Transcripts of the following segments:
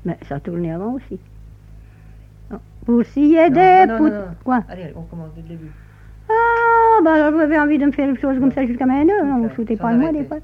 Mais ça tournait avant aussi. Pour scier des poutres. Quoi? Allez, on commence dès le début. Ah, bah alors j'avais envie de me faire une chose comme ça jusqu'à maintenant. Non, vous foutez pas de moi des fois.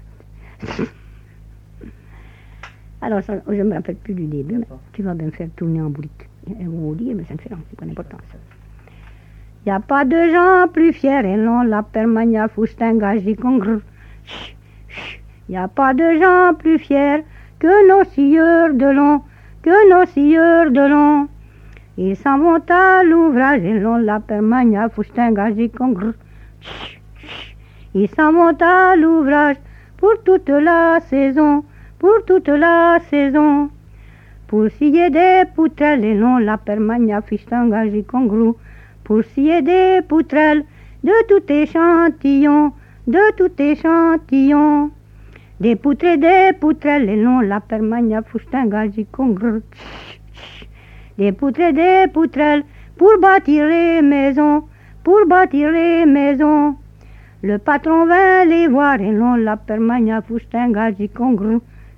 Alors, ça, je ne me rappelle plus du début, mais tu vas bien me faire tourner en bourrique. Elles vont vous dire, mais ça ne fait rien, c'est pas d'importance. Il n'y a pas de gens plus fiers, et non, la permania foustinga gicongre. Il n'y a pas de gens plus fiers que nos scieurs de long, que nos scieurs de long. Ils s'en vont à l'ouvrage, et non, la permania foustinga gicongre. Ils s'en vont à l'ouvrage pour toute la saison. Pour toute la saison, pour scier des poutrelles, et non la permania fistanga gicongru, pour scier des poutrelles de tout échantillon, de tout échantillon, des poutres et des poutrelles, et non la permania fistanga gicongru, des poutres et des poutrelles pour bâtir les maisons, pour bâtir les maisons. Le patron vint les voir, et non la permania fistanga gicongru.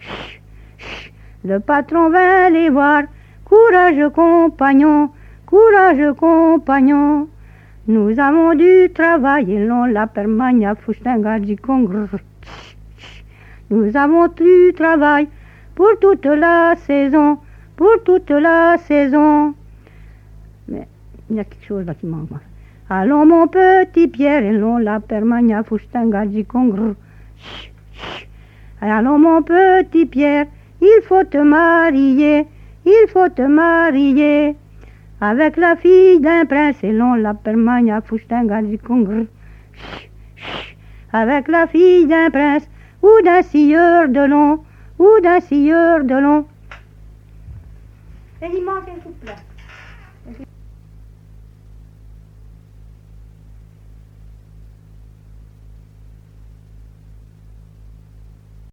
Le patron vint les voir, courage compagnon, courage compagnon. Nous avons du travail, et non la permania fustinga gicongre. Nous avons du travail pour toute la saison, pour toute la saison. Mais il y a quelque chose là qui manque. Allons mon petit Pierre, et non la permania fustinga gicongre. Allons mon petit Pierre, il faut te marier, il faut te marier avec la fille d'un prince, et non la permania fustinga gicongre. Avec la fille d'un prince ou d'un scieur de long, ou d'un scieur de long. Et il manque un couplet.